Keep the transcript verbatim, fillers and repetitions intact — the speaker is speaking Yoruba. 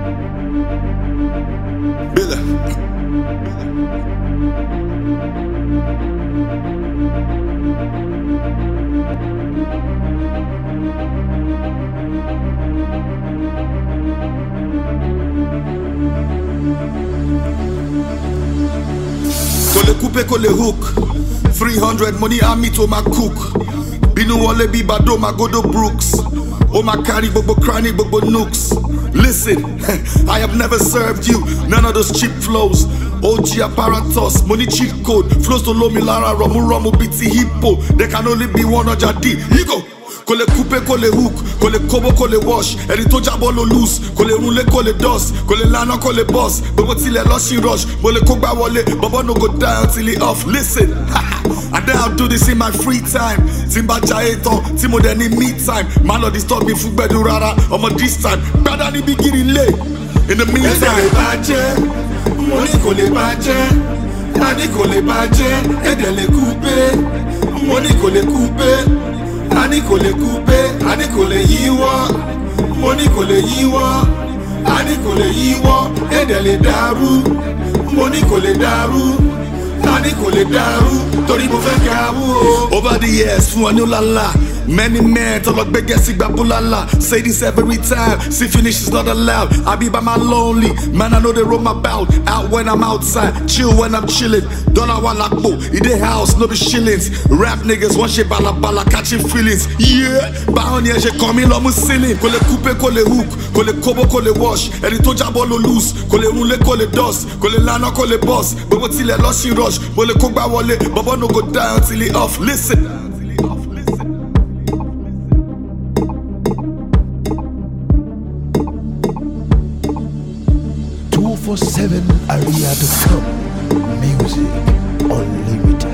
Billa. Kole coupe, kole hook. three hundred money on me to my cook. Binu wale bi bado my godo Brooks. Oh my carry bobo cranny bobo nooks. Listen, I have never served you none of those cheap flows. O G apparatus, money cheat code. Flows to Lomi Lara, Romu Romu B T Hippo. There can only be one of Jadi. Ego. Kole coupe, kole hook, kole kobo, kole wash. Ẹni tó jábọ́ ló loose, kole rule, kole dust, kole lana, kole boss. Bobo till a lost rush, bole kogba wale, bobo no go down till he off. Listen, and then I'll do this in my free time. Timba jaeto, Timo then in me time. Man no disturb me food bedu rara, I'm a this time. Brother ni beginning late. In the meantime, money kole baje, money kole baje, edele coupe, money kole coupe. Ani kole coupe, ani kole yiwa, money kole yiwa, ani kole yiwa, edele daru, money kole daru, ani kole daru, tori mo fe kawu. Over the years, fun anu lala, many men talk big si babulala. Say this every time, see finish is not allowed. I be by my lonely, man I know they roll my bout. Out when I'm outside, chill when I'm chilling. Dollar walakbo, in the house, no be shillings. Rap niggas want shit bala bala, catching feelings. Yeah, bound here, she come in lomu ceiling. Kole coupe, kole hook, kole kobo, kole wash. Ẹni tó jábọ́ ló loose, kole rule, kole dust, kole lana, kole boss. Bobo till a lost in rush, bole kogba wale, bobo no go down till he off. Listen. two four seven area dot com Music Unlimited.